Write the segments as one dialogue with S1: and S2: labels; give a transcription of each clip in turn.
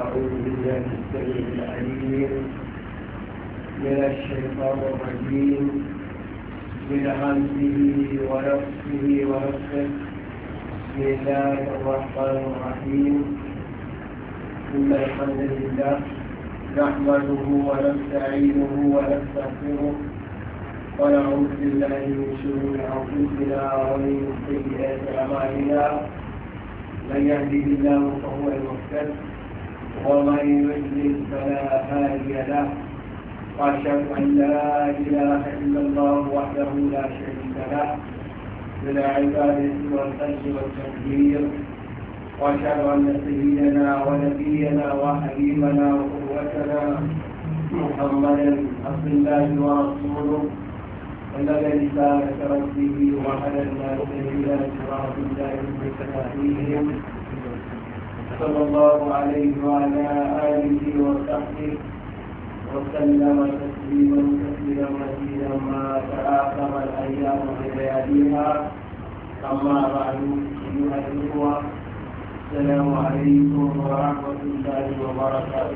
S1: أعوذ بالله السميع العليم من الشيطان الرجيم من همزه ونفسه ونفسه. بسم الله الرحمن الرحيم. إن الحمد لله نحمده ونستعينه ونستغفره ونعوذ بالله من شرور أنفسنا ومن سيئات أعمالنا. من يهده الله فهو المهتد ومن يضلل فلا هادي له. وأشهد أن لا إله إلا الله وحده لا شريك له من العبادة والخلق والتكبير. وأشهد أن سيدنا ونبينا وحبيبنا وقوتنا محمدا عبد الله ورسوله بلغ رسالة ربه وهدى الناس إلى صراط الله المستقيم صلى الله عليه وعلى آله وصحبه وسلم تسليما كثيرا مزيدا ما تآخر الأيام بلياليها. أما بعد أيها الإخوة السلام عليكم ورحمة الله وبركاته.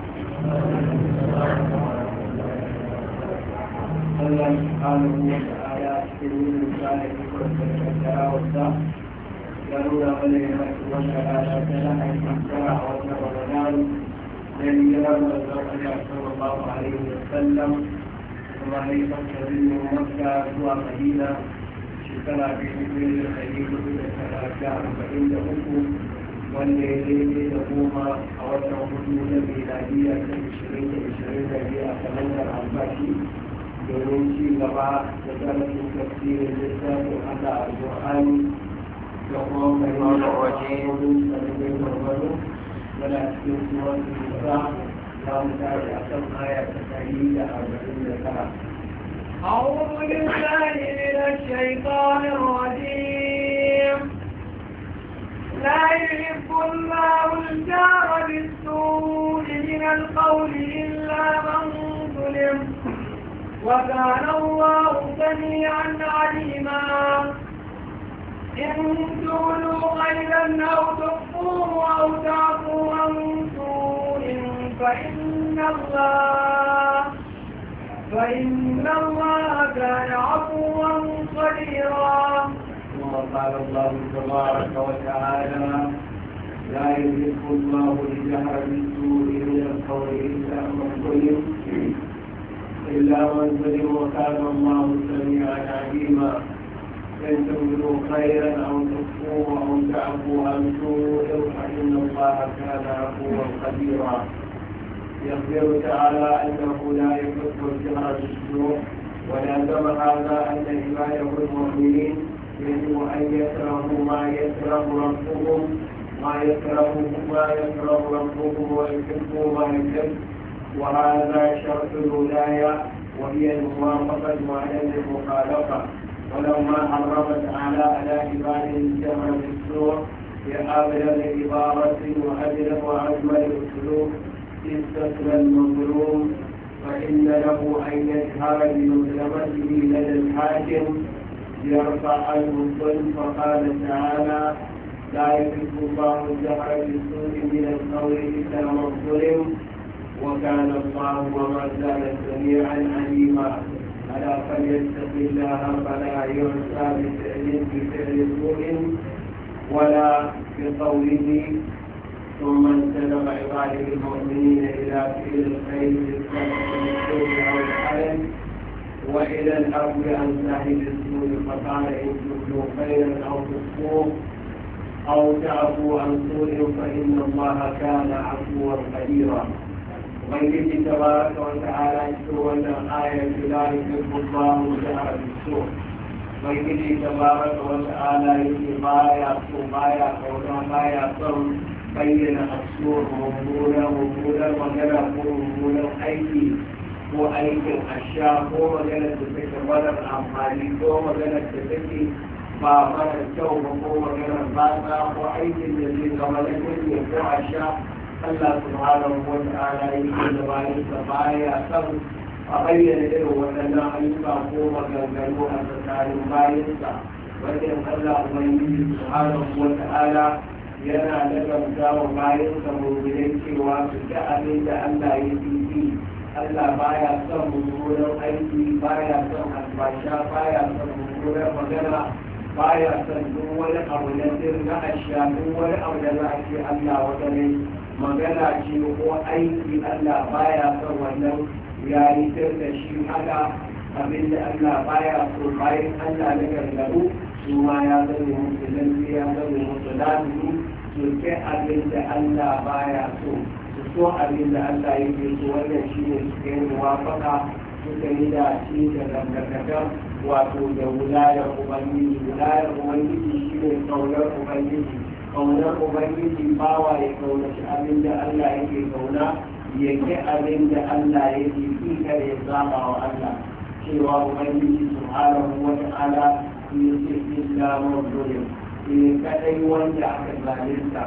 S1: الله سبحانه وتعالى يقول ذلك والتعالى يقولون علينا وتعالى تنحي الساعة والرمضان الذي يرى الرسول صلى الله عليه وسلم وما ليس كبير مكة هو مدينة شكرا في سبيل الخليل بالتراجع فإنه والليل تقوم أوسع حدود ميلادية 2020 أتمنى العباسي domin ci gaba da darasin tafsirin littafin Allah al-Qur'ani da kuma kalmar waje sabbin gwargwado yana cikin suwan Musa za mu tashi a kan aya ta 149.
S2: أعوذ بالله من الشيطان الرجيم. لا يحب الله الجار بالسوء من القول إلا من ظلم وكان الله سميعا عليما. إن تولوا خيرا أو تخفوه أو تعفوا عن سوء فإن الله كان عفوا قديرا.
S1: ثم قال الله تبارك وتعالى لا يحب الله الجهر بالسوء من القول إلا من ظلم وكان الله سميعا عليما. إن تبدوا خيرا أو تخفوه أو تعفوا عن سوء فإن الله كان عفوا قديرا. يخبر تعالى أنه لا يحب الجهر بالسوء ولازم هذا أن عباده المؤمنين يجب أن يكرهوا ما يكره ربهم ويحبوا ما يحب، وهذا شرط الولاية وهي الموافقة وعدم المخالفة. ولما حرم تعالى على عباده الجهر بالسوء بأبلغ عبارة وأجل وأجمل أسلوب استثنى المظلوم فإن له أن يجهر بمظلمته لدى الحاكم ليرفع عنه الظلم. فقال تعالى لا يحب الله الجهر بالسوء من القول إلا من ظلم وكان الله وما زال سميعا عليما. ألا فليتق الله فلا يعصى بفعل سوء ولا بقوله. ثم انتدب عباده المؤمنين إلى فعل الخير بالسوء أو الحلم وإلى الأرض عن صاحب السوء. فقال إن تبدوا خيرا أو تخفوه أو تعفوا عن سوء فإن الله كان عفوا قديرا. وبيجي تبارك وتعالى يقول الآية لا يحب الله الجهر بالسوء. وبيجي تبارك وتعالى يقول بايا صوم بين السوء ممولا أيدي هو أيدي الأشياء هو مجالة تفكر ولا الأعمالي هو مجالة تفكر فمن التوبة هو مجالة باطا هو أيدي الذي غملته يقوى أشياء الله سبحانه وتعالى يقول ذلك بايا صوم أبين له وأن أيضا هو مجالة أساسا بايا وإن الله سبحانه وتعالى yana nazarta wa bayan samurai cewa su ga abin da Allah ya fi Allah baya son mummunan aiki, baya son albasha, baya son mummunan magana, baya son duk wani abu na na asha, duk wani abu da za a ce Allah wata ne magana ce ko aiki Allah baya son wannan ya yi da shi haka abin da Allah baya so bayan Allah na gargaru su ma ya zama musu lalle ya zama musu lafiya su ke abin da Allah baya so so abin da Allah yake so wannan shi ne suka yi muwafaka suka yi da shi da dangantakar wato da wulayar ubangiji shi ne kaunar ubangiji bawa ya kaunaci abin da Allah yake kauna ya ke abin da Allah yake fi kare ya zaba wa Allah cewa ubangiji subhanahu wa ta'ala ya ce illa mawdu'in ne kadai wanda aka zalunta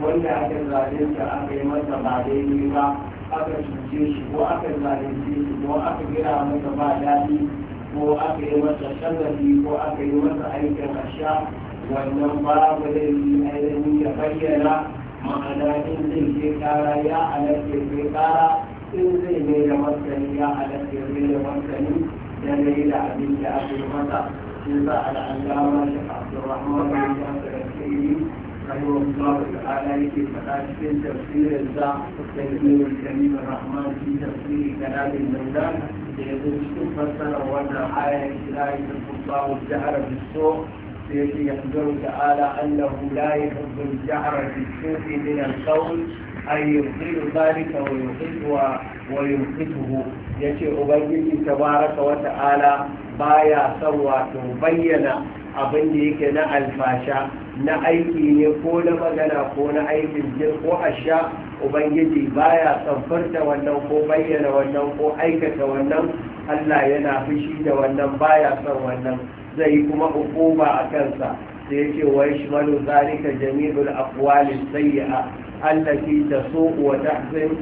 S1: aka yi masa ba daidai ba aka cuce shi ko aka zalunce shi ko aka gira masa ba daɗi ko aka yi masa shagafi ko aka yi masa aikin asha wannan babu laifi ainihin ya bayyana ma'ana in zai ke kara ya halatta ke kara in zai mai da martani ya halatta mai da martani dangane da abin da aka yi masa shi za a al'allama shi abdurrahman bin jasir al-kairi رحمه الله تعالى في فتاة تفسير الزاع تكليم الكريم الرحمن في تفسير كلام المولان يقول فسر وأن آية لا يحب الله الجهر بالسوء يخبر تعالى أنه لا يحب الجهر بالسوء من القول أي يبطل ذلك وينقذه يشي أبيه تبارك وتعالى بايا سوى تبين abin da yake na alfasha na aiki ne ko na magana ko na aikin jin ko asha ubangiji baya samfarta wannan ko bayyana wannan ko aikata wannan Allah yana fushi da wannan baya son wannan zai kuma hukuma a kansa sai yake wa yashmalu zalika jami'ul aqwali sayyi'a allati tasu'u wa tahzin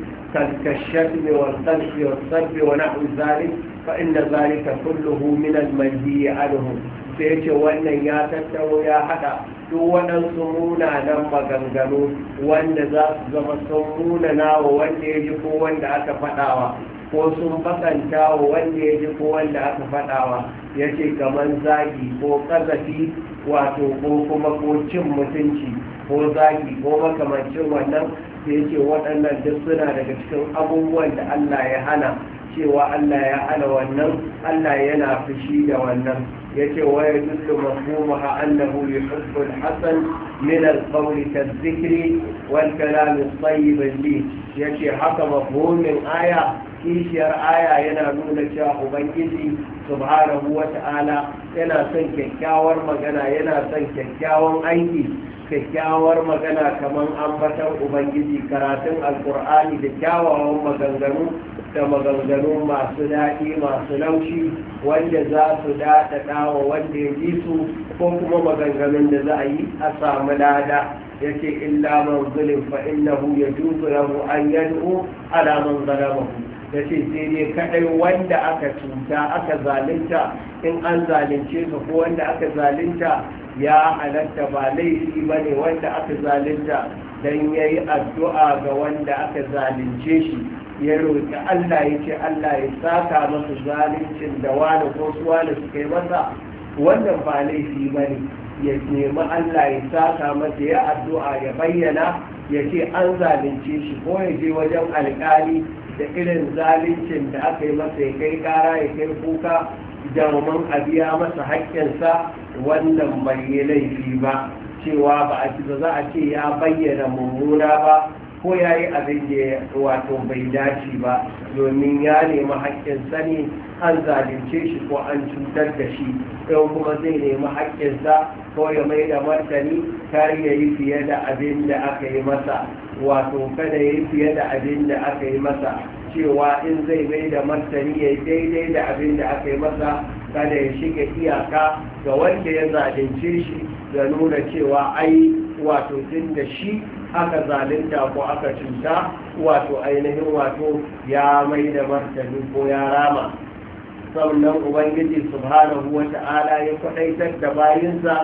S1: كالشتم والقذف والسب ونحو ذلك فإن ذلك كله من المنهي عنه sai ce wannan ya tattaro ya hada duk waɗansu munanan maganganu wanda za su zama sun munana wa wanda ya ji ko wanda aka faɗawa ko sun bakanta wa wanda ya ji ko wanda aka faɗawa ya ce kamar zagi ko ƙazafi wato ko kuma ko cin mutunci ko zagi ko makamancin wannan sai ce waɗannan duk suna daga cikin abubuwan da Allah ya hana cewa Allah ya hana wannan Allah yana fushi da wannan yace wa yadullu mafhumuha annahu yuhibbu al-hasan min al-qawli kadh-dhikri wal kalam at-tayyib li yace haka mafhumin aya kishiyar aya yana nuna cewa ubangiji subhanahu wa ta'ala yana son kyakkyawar magana yana son kyakkyawan aiki kyakkyawar magana kamar ambatan ubangiji karatun alkur'ani da kyawawan maganganu da maganganu masu daɗi masu laushi wanda za su daɗaɗa wa wanda ya ji su ko kuma maganganun da za a yi a samu lada ya ce illa man zulim fa innahu yajuzu lahu an yad'u ala man zalamahu ya ce sai dai kaɗai wanda aka cuta aka zalunta in an zalunce ka ko wanda aka zalunta ya halatta ba laifi ba ne wanda aka zalunta don ya yi addu'a ga wanda aka zalunce shi ya roƙi Allah ya ce Allah ya saka masa zaluncin da wani ko su wani suka yi masa wannan ba laifi ba ne ya nemi Allah ya saka masa ya addu'a ya bayyana ya ce an zalunce shi ko ya je wajen alƙali da irin zaluncin da aka yi masa ya kai ƙara ya kai kuka domin a biya masa haƙƙinsa wannan bai yi laifi ba cewa ba za a ce ya bayyana mummuna ba ko ya yi abin da wato bai dace ba domin ya nemi haƙƙinsa ne an zalunce shi ko an cutar da shi yau kuma zai nemi haƙƙinsa ko ya mai da martani kar ya yi fiye da abin da aka yi masa wato kada ya yi fiye da abin da aka yi masa cewa in zai mai da martani ya yi daidai da abin da aka yi masa kada ya shiga iyaka ga wanda ya zalunce shi da nuna cewa ai wato tun da shi aka zalunta ko aka cuta wato ainihin wato ya mai da martani ko ya rama sannan ubangiji subhanahu wa ta'ala ya kwadaitar da bayinsa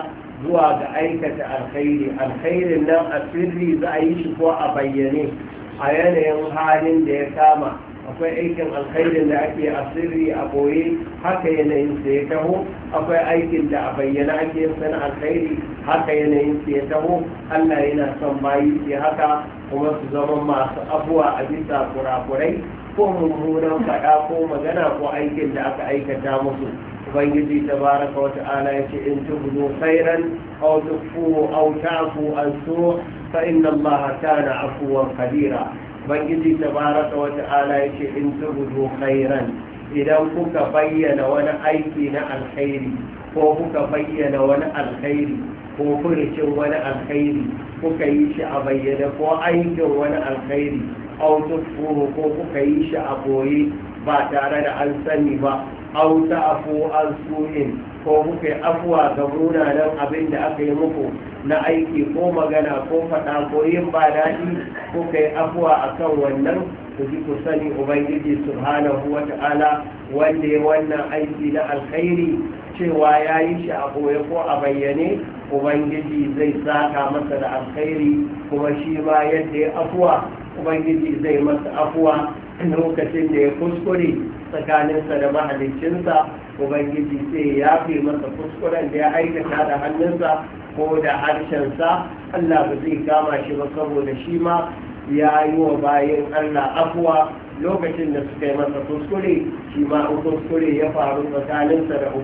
S1: zuwa ga aikata alkhairin nan a sirri za a yi shi ko a bayyane a yanayin halin da ya kama. akwai aikin alkhairin da ake a sirri a boye haka yanayin sa ya taho, akwai aikin da a bayyana ake yin sana alkhairi haka yanayin sa ya taho. Allah yana son bayi su haka kuma su zama masu abuwa a bisa kurakurai ko mummunan faɗa ko magana ko aikin da aka aikata musu. ubangiji tabaraka wa ta'ala yace in tubdu khairan aw tukfu aw ta'fu an su' fa inna allaha kana afuwan qadira. ubangiji tabaraka wa ta'ala yace in tubdu khairan, idan kuka bayyana wani aiki na alkhairi ko kuka bayyana wani alkhairi ko furucin wani alkhairi kuka yi shi a bayyana ko aikin wani alkhairi aw tukfu ko kuka yi shi a boye ba tare da an sani ba, aw ta'fu an su'in ko kuka yi afuwa ga munanan abin da aka yi muku na aiki ko magana ko faɗa ko yin ba daɗi, kuka yi afuwa akan wannan, ku ji ku sani ubangiji subhanahu wa ta'ala wanda ya wannan aiki na alkhairi cewa ya yi shi a ɓoye ko a bayyane, ubangiji zai saka masa da alkhairi, kuma shi ma yadda ya afuwa ubangiji zai masa afuwa lokacin da ya kuskure tsakaninsa da mahaliccinsa. ubangiji sai ya fi masa kuskuren da ya aikata da hannunsa ko da harshensa. Allah ba zai kama shi ba saboda shi ma ya yi wa bayan Allah afuwa lokacin da suka yi masa kuskure. shi ma kuskure ya faru tsakaninsa da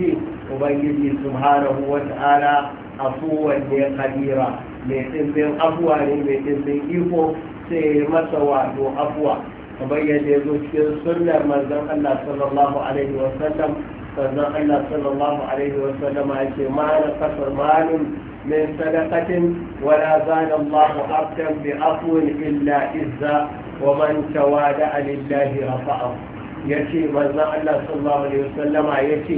S1: ubangiji subhanahu wa ta'ala afuwan ne kadira, mai ɗimbin afuwa ne mai ɗimbin iko, sai masa wato afuwa kamar yadda ya zo cikin sunnar manzon Allah sallallahu alaihi wa sallam. manzon Allah sallallahu alaihi wa sallam ya ce ma na kasar malun min sadaqatin wala zana Allah abdan bi afwin illa izza wa man tawada lillahi rafa'ahu. yace manzon Allah sallallahu alaihi wa sallam yace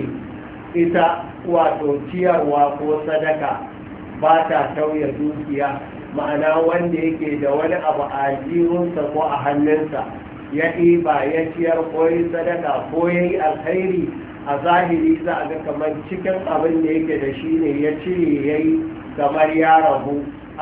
S1: ita wato ciyarwa ko sadaka ba ta tauye dukiya, ma'ana wanda yake da wani abu a jihunsa ko a hannunsa ya ɗiba ya ciyar ko yi sadaka ko ya yi alkhairi, a zahiri za a ga kamar cikin abin da yake da shi ne ya cire ya yi kamar ya rabu.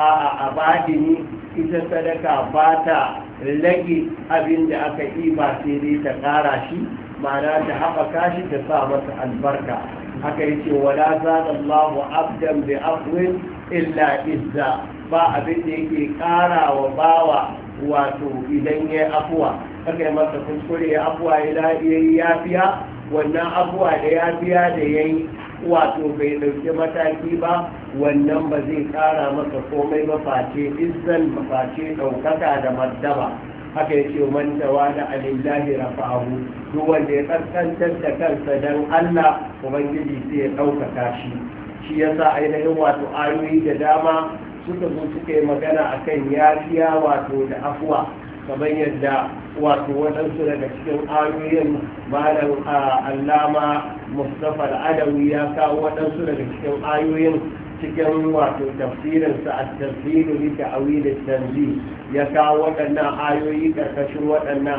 S1: a badini ita sadaka ba ta rage abin da aka ɗiba sai dai ta ƙara shi, ma'ana ta haɓaka shi ta sa masa albarka. haka yace wala zana Allahu abdan bi afwin illa izza, ba abin da yake ƙara wa bawa wato idan ya afuwa. haka yi masa kuskure ya afuwa ya yi yafiya, wannan afuwa da yafiya da ya yi wato bai ɗauki mataki ba, wannan ba zai ƙara masa komai ba face izzan face ɗaukaka da martaba. haka yace man tawada alillahi rafa'ahu, duk wanda ya kaskantar da kansa dan Allah ubangiji sai ya ɗaukaka shi. shi yasa ainihin wato ayoyi da dama suka zo suka yi magana akan yafiya wato da afuwa, kamar yadda wato waɗansu daga cikin ayoyin malam allama Mustafa al-Adawi ya kawo waɗansu daga cikin ayoyin cikin wato tafsirinsa a tafsiru li ta'wil at-tanzil, ya kawo waɗannan ayoyi karkashin waɗannan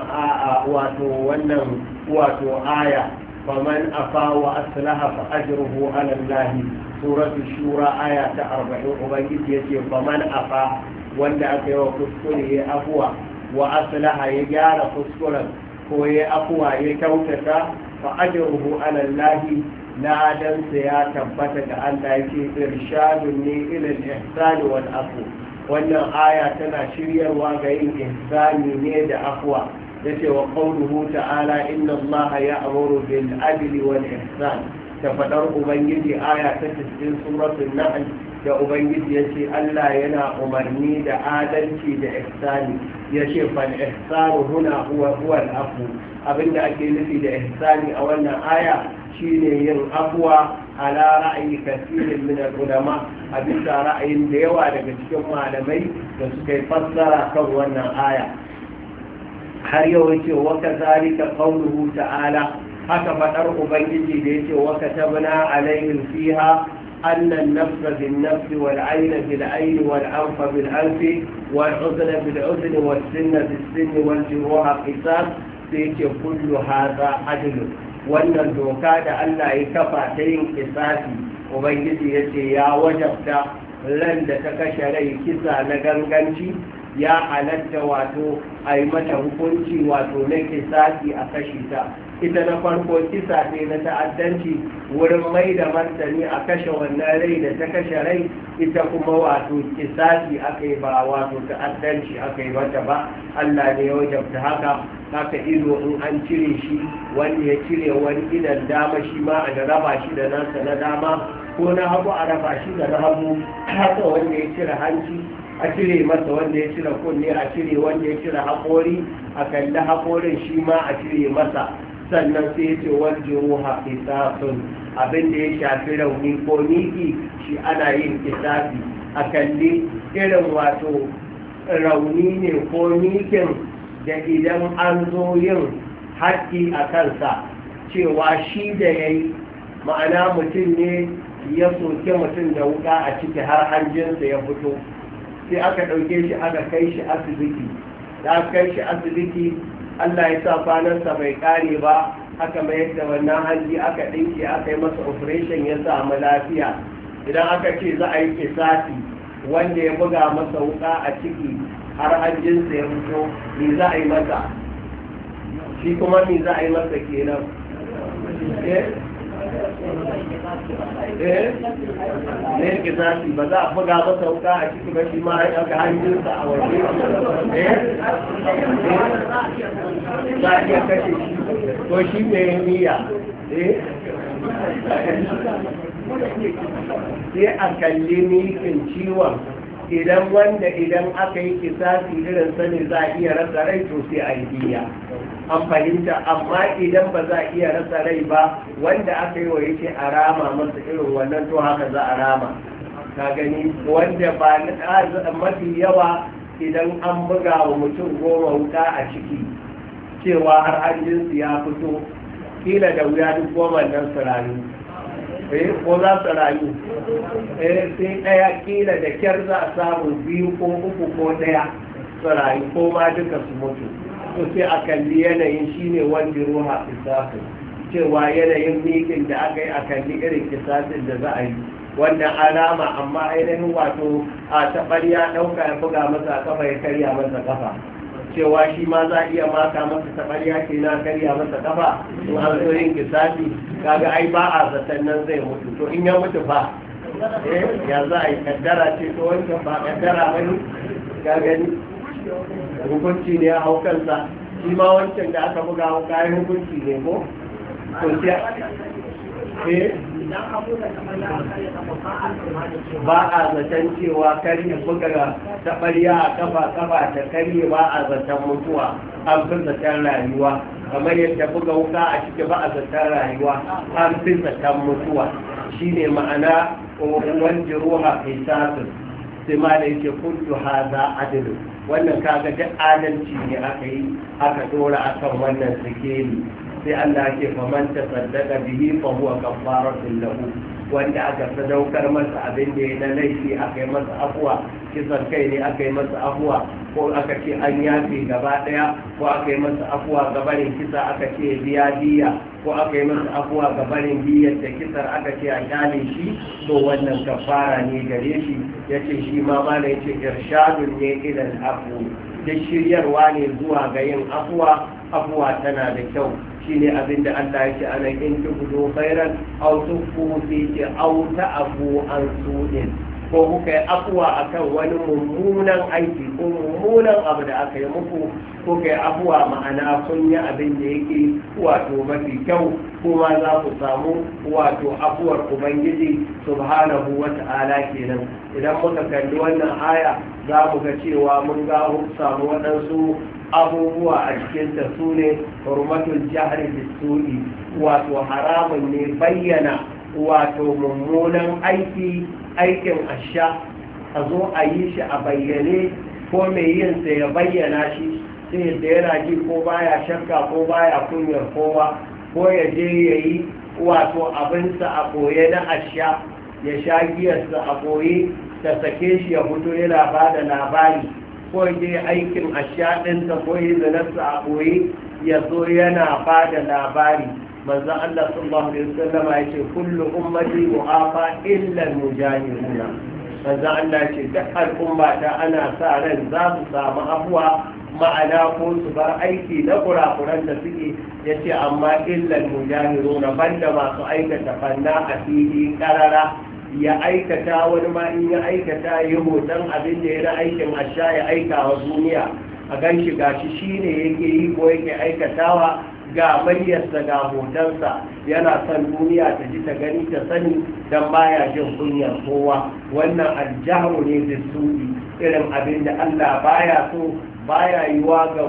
S1: wato aya faman afa wa aslaha fa ajruhu ala Allah. suratu shura aya ta 40 ubangiji yace faman afa, wanda aka yi wa kuskure ya afuwa wa aslaha ya gyara kuskuren ko ya afuwa ya kyautata fa ajruhu ala Allah, ladansa ya tabbata ga Allah. yake irshadun ne ila al-ihsan wal afu, wannan aya tana shiryarwa ga yin ihsani ne da afwa. yace wa qawluhu ta'ala inna Allah ya'muru bil adli wal ihsan, ta fadar ubangiji aya ta cikin suratul nahl da ubangiji yace Allah yana umarni da adalci da ihsani. yace fal ihsanu huna huwa al-afu, abinda ake nufi da ihsani a wannan aya shine yin afwa ala ra'ayi kasirin min al-ulama, a bisa ra'ayin da yawa daga cikin malamai da suka yi fassara kan wannan aya. har yau yace wa kazalika qawluhu ta'ala, haka fadar ubangiji da yace wa katabna alaihim fiha أن النفس بالنفس والعين بالعين والأنف بالأنف والأذن بالأذن والسن بالسن والجروح قصاص، سيتي كل هذا عدل. wannan doka da Allah ya kafa ta yin kisasi ubangiji ya ce ya wajabta ran da ta kashe rai kisa na ganganci ya halatta wato a yi mata hukunci wato na kisasi a kashe ta. Ita na farko kisa ce na ta'addanci wurin mai da martani a kashe wannan rai da ta kashe rai, ita kuma wato kisasi aka yi ba wato ta'addanci aka yi mata ba. Allah ne ya wajabta haka ido in an cire shi, wanda ya cire wani idan dama shi ma a raba shi da nasa na dama, ko na hagu a raba shi da na hagu. Haka wanda ya cire hanci a cire masa, wanda ya cire kunne a cire, wanda ya cire haƙori a kalli haƙorin shi ma a cire masa. Sannan sai ya ce warjuruha qisasun, abin da ya shafi rauni ko miki shi ana yin kisasi a kalli irin wato rauni ne ko mikin da idan an zo yin haƙƙi a kansa cewa shi da ya yi, ma'ana mutum ne ya soke mutum da wuƙa a ciki har hanjinsa ya fito, sai aka ɗauke shi aka kai shi asibiti. Da aka kai shi asibiti, Allah ya sa kwanansa bai ƙare ba, aka mayar da wannan hanji aka ɗinke aka yi masa operation ya samu lafiya. Idan aka ce za a yi kisasi wanda ya buga masa wuƙa a ciki har hanjinsa ya fito, me za a yi masa? Shi kuma me za a yi masa kenan? ne kisasi ba za a buga masa wuka a ciki ba, shi ma ga hanjinsa a waje za a iya kashe shi ko shi mai niyya sai a kalli mikin ciwon. Idan aka yi kisasi irin sani za a iya rasa rai, to sai a yi diya. An fahimta, amma idan ba za a iya rasa rai ba, wanda aka yi wa yake a rama masa irin wannan, to haka za a rama. Ka gani, wanda ba mafi yawa idan an buga wa mutum 10 wuka a ciki cewa har hanjinsu ya fito, kila da wuya duk 10 nan su rayu. Ko za su rayu, sai ɗaya kila da kyar za a samu 2 ko 3 ko 1 su rayu, ko ma duka su mutu. To sai a kalli yanayin shine wanda ruha kisafin, cewa yanayin mikin da aka yi a kalli irin kisafin da za a yi, wanda alama amma ainihin wato a taɓarya ɗauka ya buga masa kafa ya karya masa kafa, cewa shi ma za a iya maka masa taɓarya ke na karya masa kafa in an zo yin kisafi. Kaga ai ba a zaton nan zai mutu, to in ya mutu fa ya za a yi kaddara ce, to wancan ba kaddara ba ne. Ka gani hukunci ne ya hau kansa, shi ma wancan da aka buga hau kayan hukunci ne ko? To ba a zaton cewa karye buga taɓarya a kafa ta karye, ba a zaton mutuwa, an fi zaton rayuwa. Kamar yadda buga wuka a ciki ba a zaton rayuwa, an fi zaton mutuwa. Shi ne ma'ana wani ruha kisasun. Sai ma da yake kullu haza adilu, wannan kaga duk adalci ne aka yi, aka dora akan wannan sikeli. Sai Allah ke faman ta saddaka bihi fa huwa kafaratun lahu, wanda aka sadaukar masa abin da ya na laifi aka yi masa afuwa, kisan kai ne aka yi masa afuwa, ko aka ce an yafe gaba daya, ko aka yi masa afuwa gabanin kisa aka ce biya diya, ko aka yi masa afuwa gabanin biyar da kisar aka ce a kyale shi, to wannan kafara ne gare shi. Yace shi ma mala yace irshadun ne ilal afu, da shiryarwa ne zuwa ga yin afuwa tana da kyau. Shine abinda Allah ya ce ana in tubudu khairan aw tufu fi aw ta'fu an su'in, ko kuka yi afuwa akan wani mummunan aiki ko mummunan abu da aka yi muku, ko kai afuwa ma'ana kun yi abin da yake wato mafi kyau, kuma za ku samu wato afuwar Ubangiji subhanahu wa ta'ala kenan. Idan muka kalli wannan aya za mu ga cewa mun ga samu waɗansu abubuwa a cikin ta su ne hurmatul jahri bisu'i, wato haramun ne bayyana wato mummunan aikin asha, a zo a yi shi a bayyane, ko mai yin sa ya bayyana shi, sai da yana ji ko baya shakka ko baya kunyar kowa, ko ya je ya yi wato abinsa a ɓoye na asha, ya sha giyarsa a ɓoye, ta sake shi ya fito yana ba da labari, ko je aikin asha ɗinsa ko yi zanarsa a ɓoye ya zo yana ba da labari. manzo Allah sallallahu alaihi wasallam ya ce kullu ummati mu'afa illa al-mujahiduna manzo Allah ya ce duk al'umma ta ana sa ran za su samu afuwa ma'ana ko su bar aiki na kurakuran da suke yace amma illa al-mujahiduna banda masu aikata fanna a fili karara ya aikata wani ma in ya aikata ya hoton abin da ya na aikin asha ya aika wa duniya a gan shi gashi shine yake yi ko yake aikatawa ga maryarsa ga hotonsa yana son duniya ta ji ta gani ta sani don baya jin kunyar kowa wannan aljahu ne da sudi irin abin da Allah baya so baya yiwa ga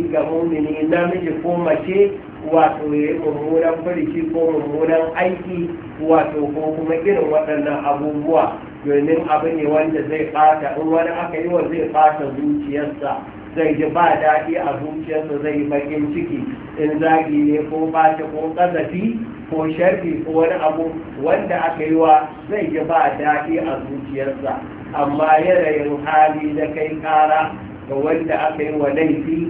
S1: mumini namiji ko mace wato ya yi mummunan furici ko mummunan aiki wato ko kuma irin waɗannan abubuwa domin abu ne wanda zai ɓata in wani aka yi wa zai ɓata zuciyarsa zai ji ba daɗi a zuciyarsa zai yi bakin ciki in zagi ne ko ɓata ko ƙazafi ko sharfi ko wani abu wanda aka yi wa zai ji ba daɗi a zuciyarsa amma yanayin hali na kai ƙara ga wanda aka yi wa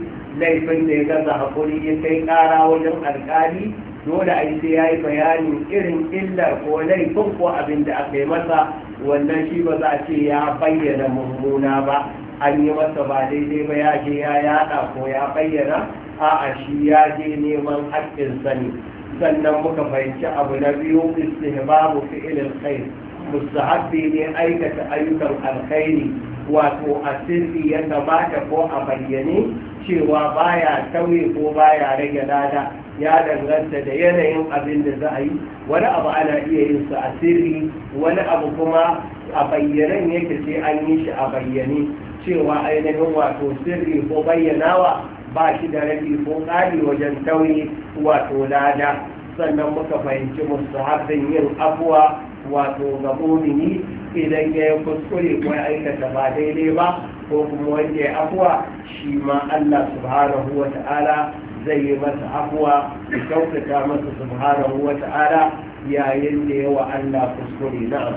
S1: laifin da ya gaza haƙuri ya kai ƙara wajen alƙali dole a yi sai ya yi bayanin irin illar ko laifin ko abin da aka yi masa wannan shi ba za a ce ya bayyana mummuna ba an yi masa ba daidai ba ya je ya yada ko ya bayyana a'a shi ya je neman haƙƙinsa ne sannan muka fahimci abu na biyu istihbabu fi'ilil khair mustahabbi ne aikata ayyukan alkhairi wato a sirri ya gabata ko a bayyane cewa baya tauye ko baya rage lada ya danganta da yanayin abin da za a yi wani abu ana iya yin sa a sirri wani abu kuma a bayyanen yake sai an yi shi a bayyane cewa ainihin wato sirri ko bayyanawa ba shi da rabi ko ƙari wajen tauye wato lada sannan muka fahimci mustahabbin yin afuwa wato ga mumini idan ya yi kuskure ko ya aikata ba daidai ba ko kuma wanda ya afuwa shi ma Allah subhanahu wa ta'ala zai yi masa afuwa da kyautata masa subhanahu wa ta'ala yayin da yawa Allah kuskure na'am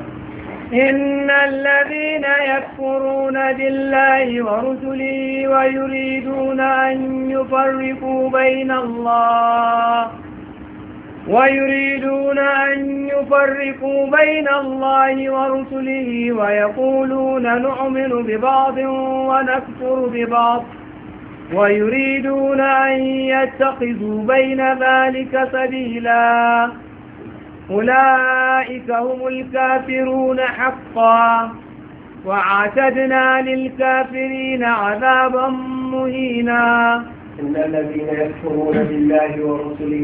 S2: إن الذين يكفرون بالله ورسله ويريدون أن يفرقوا بين الله ورسله ويقولون نؤمن ببعض ونكفر ببعض ويريدون أن يتخذوا بين ذلك سبيلا أولئك هم الكافرون حقا وأعتدنا للكافرين عذابا مهينا
S1: إن الذين يكفرون بالله ورسله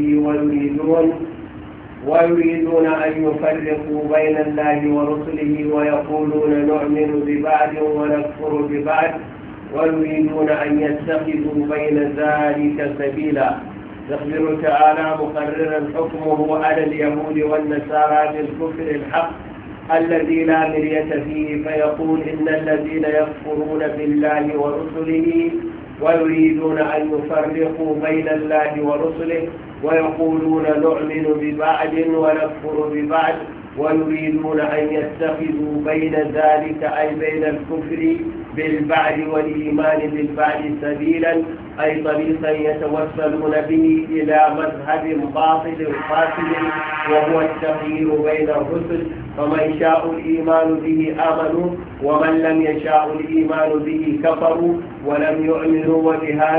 S1: ويريدون أن يفرقوا بين الله ورسله ويقولون نؤمن ببعض ونكفر ببعض ويريدون أن يتخذوا بين ذلك سبيلا يخبر تعالى مقررا حكمه على اليهود والنصارى بالكفر الحق الذي لا مرية فيه فيقول إن الذين يكفرون بالله ورسله ويريدون أن يفرقوا بين الله ورسله ويقولون نؤمن ببعض ونكفر ببعض ويريدون أن يتخذوا بين ذلك أي بين الكفر بالبعض والإيمان بالبعض سبيلا أي طريقا يتوسلون به إلى مذهب باطل فاسد وهو التغيير بين الرسل فمن شاء الإيمان به آمنوا ومن لم يشاء الإيمان به كفروا ولم يؤمنوا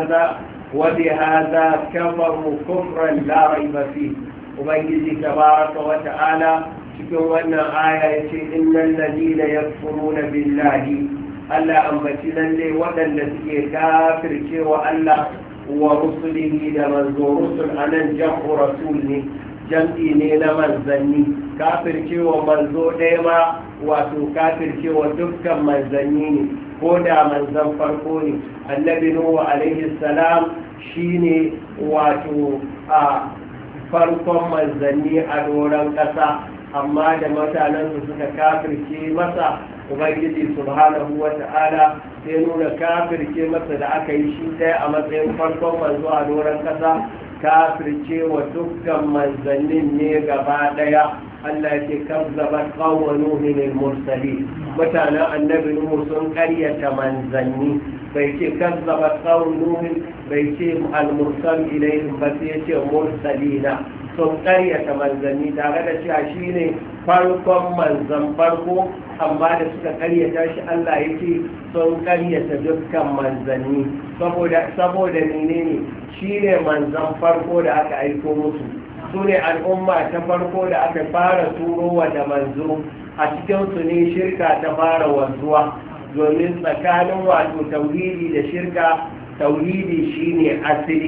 S1: وبهذا كفروا كفرا لا ريب فيه وبنجي تبارك وتعالى cikin wannan aya ya ce innan ladina yakfuruna billahi Allah ambaci lalle waɗanda suke kafircewa Allah wa rusulihi da manzo rusul anan jam'u rasul ne jam'i ne na manzanni kafircewa manzo ɗaya ma wato kafircewa dukkan manzanni ne ko da manzan farko ne annabi nuhu alaihi salam shine wato a farkon manzanni a doron ƙasa amma da mutanensu suka kafirce masa ubangiji subhanahu wa ta'ala sai nuna kafirce masa da aka yi shi ɗaya a matsayin farkon manzo a doron ƙasa kafirce wa dukkan manzannin ne gaba ɗaya Allah ya ce kazzabat qawmu nuhin al-mursalin mutanen annabi nuhu sun ƙaryata manzanni bai ce kazzabat qawmu nuhin bai ce al-mursal ilayhim ba sai ya ce mursalina sun ƙaryata manzanni tare da cewa shi ne farkon manzan farko, amma da suka ƙaryata shi Allah ya ce sun ƙaryata dukkan manzanni saboda menene shi ne manzan farko da aka aiko musu, su ne al'umma ta farko da aka fara turowa da manzo, a cikinsu ne shirka ta fara wanzuwa, domin tsakanin wato tauhidi da shirka, tauhidi shine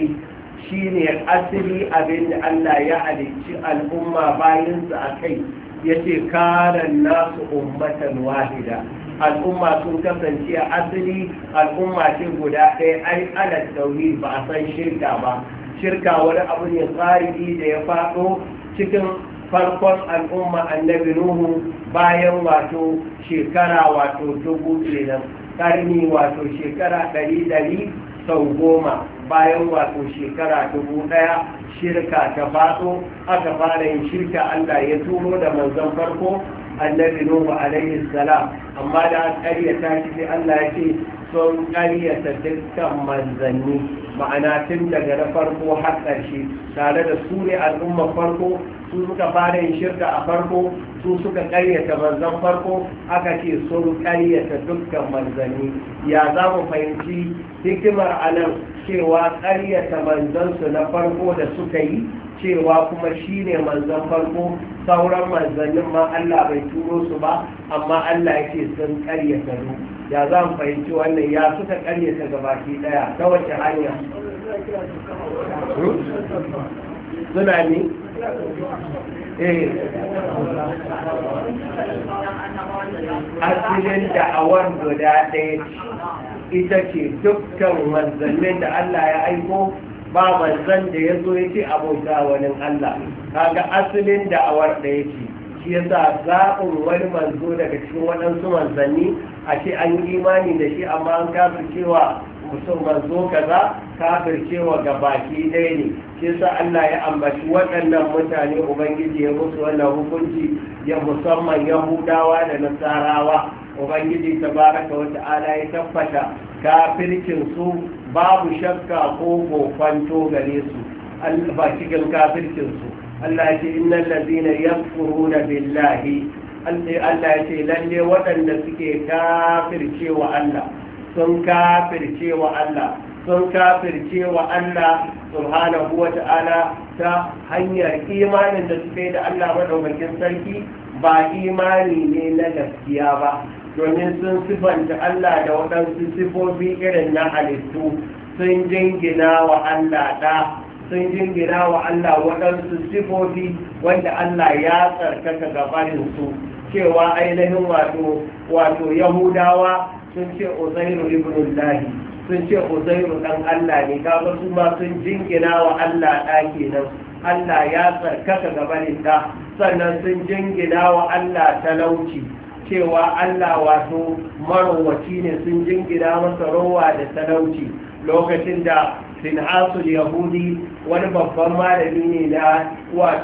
S1: asali abin da Allah ya halicci al'umma bayansa a kai, ya ce kanan nasu ummatan wahida, al'umma sun kasance a asali al'umma ce guda ɗaya, ai ala tauhid ba a san shirka ba. Shirka wani abu ne tsari da ya faɗo cikin farkon al'umma annabi Nuhu bayan wato shekara wato 1000 kenan, karni wato shekara 100 sau 10 bayan wato shekara 1000 shirka ta faɗo, aka fara yin shirka. Allah ya turo da manzon farko annabi Nuhu alaihi salam, amma da ƙaryata shi sai Allah ya ce sun ƙaryata dukkan manzanni, ma'ana tun daga na farko har ƙarshe, tare da su ne al'ummar farko, su suka fara yin shirka a farko, su suka ƙaryata manzan farko, aka ce sun ƙaryata dukkan manzanni. Ya za mu fahimci hikimar anan cewa ƙaryata manzansu na farko da suka yi, cewa kuma shi ne manzan farko, sauran manzannin ma Allah bai turo su ba, amma Allah ya ce sun ƙaryata su. Ya za mu fahimci wannan, ya suka ƙaryata gabaki ɗaya, ta wace hanya suna ne? Asilin da'awar guda ɗaya ita ce dukkan manzannin da Allah ya aiko, ba manzan da ya zo ya ce abota wani Allah, kaga asalin da'awar ɗaya ce. Shi yasa zaɓin wani manzo daga cikin waɗansu manzanni a ce an yi imani da shi, amma an kafir cewa mutum manzo kaza, kafir cewa ga baki ɗaya ne. Shi yasa Allah ya ambaci waɗannan mutane, Ubangiji ya musu wannan hukunci, ya musamman Yahudawa da Nasarawa. Ubangiji tabaraka wa ta'ala ya tabbata kafircin su babu shakka ko kokwanto gare su ba cikin kafircin su. Allah ya ce innal ladina yakfuruna billahi, Allah ya ce lalle waɗanda suke kafircewa Allah, sun kafircewa Allah, sun kafircewa Allah subhanahu wa ta'ala ta hanyar imanin da suke da Allah madaukakin sarki, ba imani ne na gaskiya ba, domin sun sifanta Allah da waɗansu sifofi irin na halittu, sun jingina wa Allah ɗa, sun jingina wa Allah waɗansu sifofi wanda Allah ya tsarkaka gabaninsu, cewa ainihin wato Yahudawa sun ce Uzairu ibnullahi, sun ce Uzairu ɗan Allah ne, kaga su ma sun jingina wa Allah ɗa kenan, Allah ya tsarkaka gabanin ɗa. Sannan sun jingina wa Allah talauci, cewa Allah wato marowaci ne, sun jingina masa rowa da talauci. Lokacin da Finhasul Yahudi, wani babban malami ne na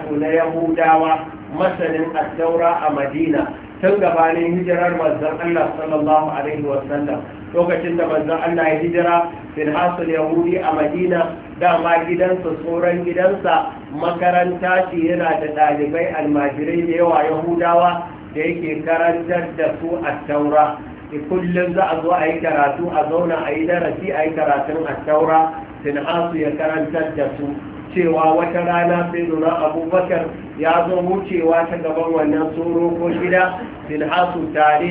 S1: Yahudawa, masanin addaura a Madina, tun gabanin hijirar manzon Allah sallallahu alaihi wasallam, lokacin da manzon Allah ya hijira, Finhasul Yahudi a Madina, dama gidansa tsoron gidansa makaranta ce, yana da ɗalibai almajirai da yawa Yahudawa da yake karantar da su addaura. Kullum za a zo a yi karatu, a zauna a yi darasi, a yi karatun attaura. Finhasu ya karantar da su cewa wata rana sai nuna Abubakar ya zo wucewa ta gaban wannan tsoro ko gida. Finhasu tare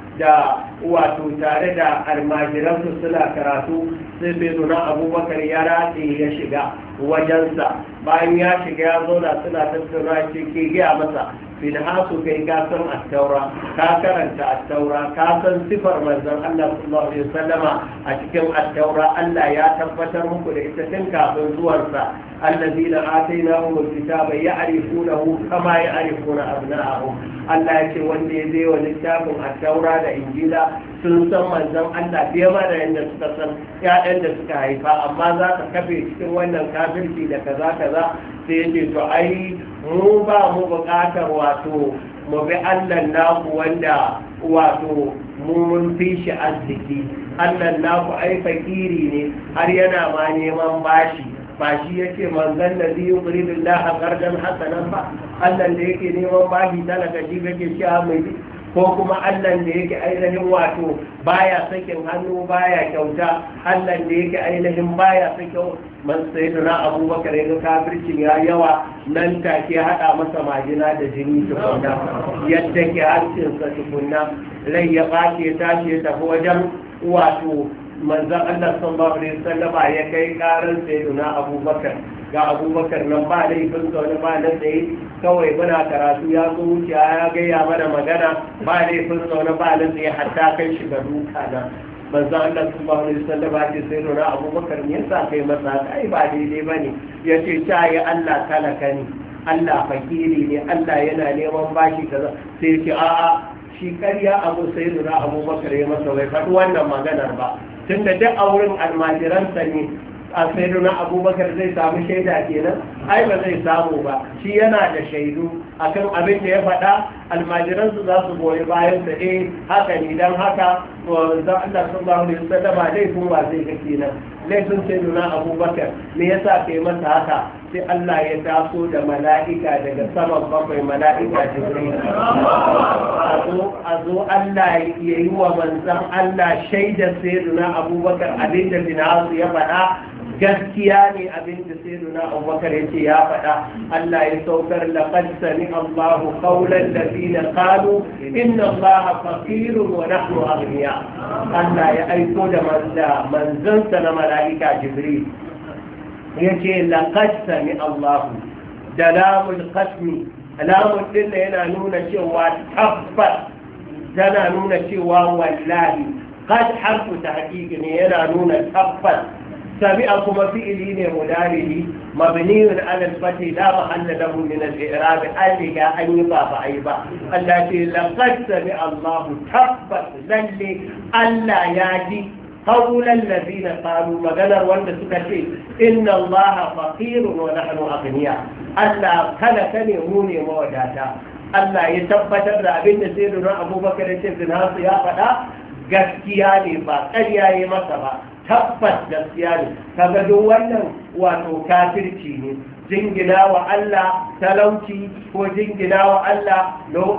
S1: da almajiransu suna karatu, sai nuna Abubakar ya ratse ya shiga wajensa. Bayan ya shiga ya zauna suna tattauna, ce ke gaya masa, Finhasu kai ka san attaura, ka karanta attaura, ka san sifar manzon Allah sallallahu alaihi wasallama a cikin attaura, Allah ya tabbatar muku da ita tun kafin zuwarsa. Allazina atainahumul kitaba ya'rifunahu kama ya'rifuna abna'ahum. Allah ya ce wanda ya zai wa littafin attaura da injila sun san manzon Allah fiye ma da yadda suka san ƴaƴan da suka haifa, amma za ka kafe cikin wannan kafirci da kaza kaza. Sai ya ce to ai mu ba mu buƙatar wato mu bi Allah naku wanda wato mu mun fi shi arziki. Allah naku ai fakiri ne, har yana ma neman bashi,
S3: ba shi yake manzan da zai yuridu Allah qardan hasanan ba Allah da yake neman bashi talaka shi yake sha mai ko kuma Allah da yake ainihin wato baya sakin hannu baya kyauta Allah da yake ainihin baya sakin man sayyidina Abubakar ya kafircin ya yawa nan take hada masa majina da jini tukunna yadda ke hancinsa tukunna rai ya bace tashi ya tafi wajen wato manzan Allah sallallahu alaihi wasallam ya kai karan sayyidina Abubakar ga Abubakar nan ba laifin wani ba na tsaye kawai muna karatu ya zo wuce ya gaya mana magana ba laifin wani ba na tsaye hatta kai shi ga duka na manzan Allah sallallahu alaihi wasallam ya ce sayyidina Abubakar me yasa kai masa kai ba daidai bane yace ta yi Allah talaka ne Allah fakiri ne Allah yana neman bashi kaza sai ce a'a shi ƙarya abu sayyidina Abubakar ya masa bai faɗi wannan maganar ba tunda duk a wurin almajiransa ne a sayyiduna Abubakar zai samu shaida kenan ai ba zai samu ba shi yana da shaidu akan abin da ya faɗa almajiransu za su goyi bayan sa haka ne dan haka to za Allah sallallahu alaihi wasallam laifin wa zai ga kenan laifin sayyiduna Abubakar me yasa kai masa haka sai Allah ya taso da mala'ika daga saman bakwai mala'ika Jibril a zo Allah ya yi wa manzan Allah shaidar sayyiduna Abubakar abinda bin Asu ya faɗa gaskiya ne abinda sayyiduna Abubakar yace ya faɗa Allah ya saukar laqad sami Allahu qawlan ladina qalu inna Allaha faqirun wa nahnu aghniya Allah ya aiko da manzansa na mala'ika Jibril yace laqad sami Allahu da lamul qasmi lamun din yana nuna cewa tabbas tana nuna cewa wallahi qad harfu tahqiq ne yana nuna tabbas sami'a kuma fi'ili ne mudarihi mabniun ala al-fath la mahalla lahu min al-i'rab alika an yi ba ai ba Allah ce laqad sami'a Allah tabbas lalle Allah ya ji قولا الذين قالوا مغنر وند سكتي إن الله فقير ونحن أغنياء ألا خلقني موني موداتا ألا يتبتر أبن سيدنا أبو بكر الشيخ يا فدا gaskiya ne ba ƙarya yi masa ba tabbas gaskiya ne kaga duk wannan wato kafirci ne jingina wa Allah talauci ko jingina wa Allah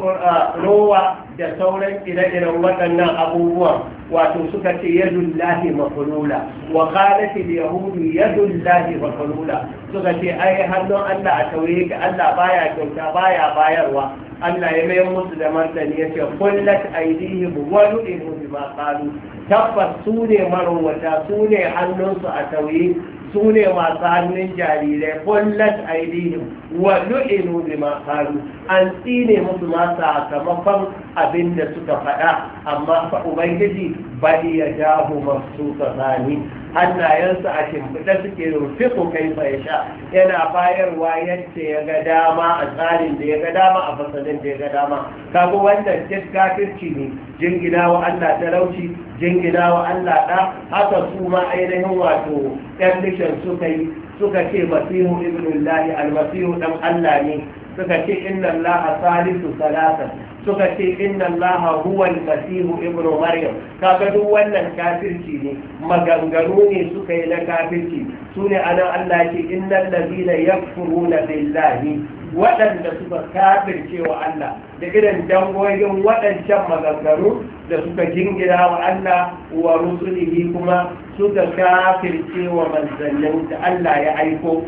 S3: rowa da sauran ire-iren waɗannan abubuwan wato suka ce yadullahi mafulula wa qalat al-yahudu yadullahi mafulula suka ce ai hannun Allah a taure ka Allah baya kyauta baya bayarwa Allah ya mayar musu da martani yace kullat aydihim wa lu'inu bima qalu tabbas su ne marwata su ne hannunsu a taure su ne masu hannun jarirai kullat aidihim wa lu'inu bima qalu an tsine musu ma sakamakon abin da suka faɗa amma fa ubangiji bali ya jahu masu tsani hannayensa a shimfiɗa suke rufiku kai fa ya sha yana bayarwa yadda ya ga dama a tsarin da ya ga dama a fasalin da ya ga dama kaga wannan duk kafirci ne jingina wa Allah talauci jingina wa Allah ɗa haka su ma ainihin wato ɗan mishan suka ce masihu ibnullahi almasihu ɗan Allah ne suka ce inna Allah salisu salasa suka ce inna Allah huwa almasihu ibnu maryam kaga duk wannan kafirci ne maganganu ne suka yi na kafirci sune anan Allah ce innal ladina yakfuruna billahi waɗanda suka kafirce wa Allah da irin dangogin waɗancan maganganu da suka jingina wa Allah wa rusulihi kuma suka kafirce wa manzannin da Allah ya aiko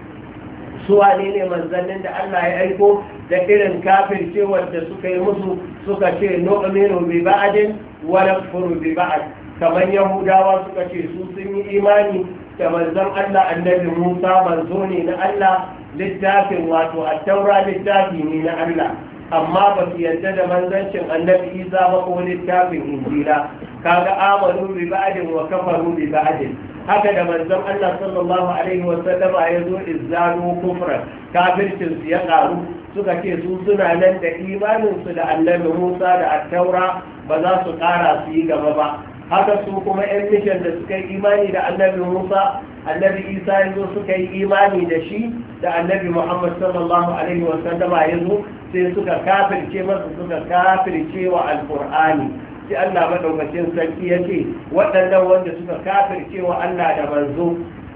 S3: su wane ne manzannin da Allah ya aiko da irin kafircewar da suka yi musu suka ce nu'minu bi ba'din wa nakfuru bi ba'd kamar yahudawa suka ce su sun yi imani da manzon Allah annabi Musa manzo ne na Allah littafin wato at-taura littafi ne na Allah amma ba su yarda da manzancin annabi Isa ba ko littafin Injila kaga amanu bi ba'din wa kafaru bi ba'din haka da manzon Allah sallallahu alaihi wa sallama ya zo izzanu kufran kafircin su ya karu suka ce su suna nan da imanin su da annabi Musa da at-taura ba za su kara su yi gaba ba haka su kuma yan mishan da suka yi imani da annabi Musa annabi Isa ya zo suka yi imani da shi da annabi Muhammad sallallahu alaihi wa sallama ya zo sai suka kafirce masa suka kafirce wa alqur'ani sai Allah madaukakin sarki ya ce waɗannan wanda suka kafirce wa Allah da manzo